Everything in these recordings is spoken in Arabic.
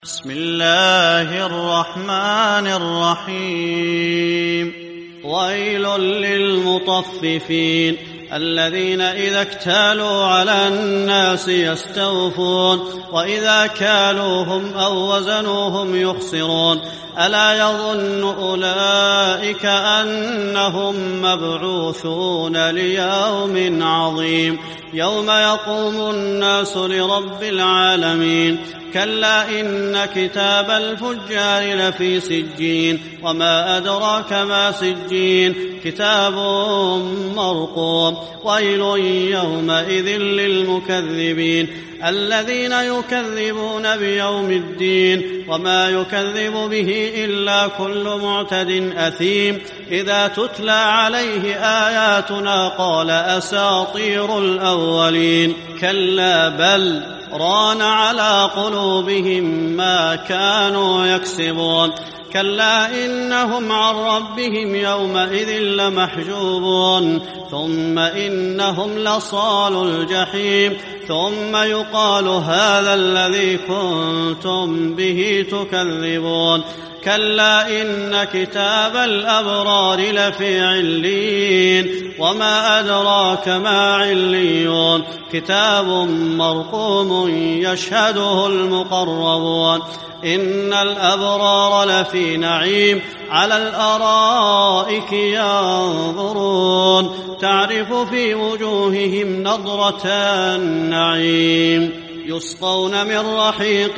بسم الله الرحمن الرحيم. ويل للمطففين الذين إذا اكتالوا على الناس يستوفون وإذا كالوهم أو وزنوهم يخسرون ألا يظن أولئك أنهم مبعوثون ليوم عظيم يوم يقوم الناس لرب العالمين. كلا إن كتاب الفجار لفي سجين وما أدراك ما سجين كتاب مرقوم. ويل يومئذ للمكذبين الذين يكذبون بيوم الدين وما يكذب به إلا كل معتد أثيم إذا تتلى عليه آياتنا قال أساطير الأولين. كلا بل ران على قلوبهم ما كانوا يكسبون. كلا إنهم عن ربهم يومئذ لمحجوبون ثم إنهم لصالو الجحيم ثم يقال هذا الذي كنتم به تكذبون. كلا إن كتاب الأبرار لفي عليين وما أدراك ما عليون كتاب مرقوم يشهده المقربون. إن الأبرار لفي نعيم على الأرائك ينظرون تعرف في وجوههم نضرة النعيم يسقون من رحيق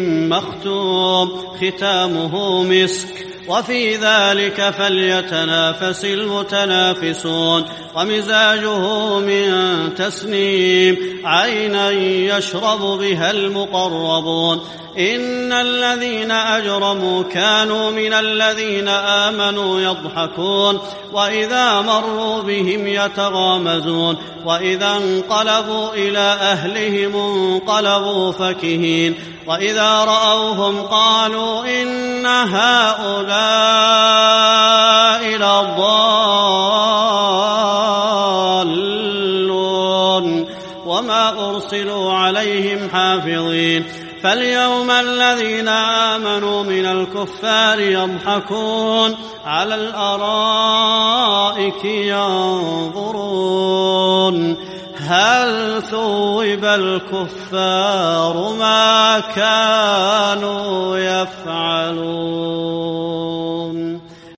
مختوم ختامه مسك وفي ذلك فليتنافس المتنافسون. ومزاجه من تسنيم عينا يشرب بها المقربون. إن الذين أجرموا كانوا من الذين آمنوا يضحكون وإذا مروا بهم يتغامزون وإذا انقلبوا إلى أهلهم انقلبوا فكهين وإذا رأوهم قالوا إن هؤلاء لضالون وما أرسلوا عليهم حافظين. فاليوم الذين آمنوا من الكفار يضحكون على الأرائك ينظرون هل ثوب الكفار ما كانوا يفعلون.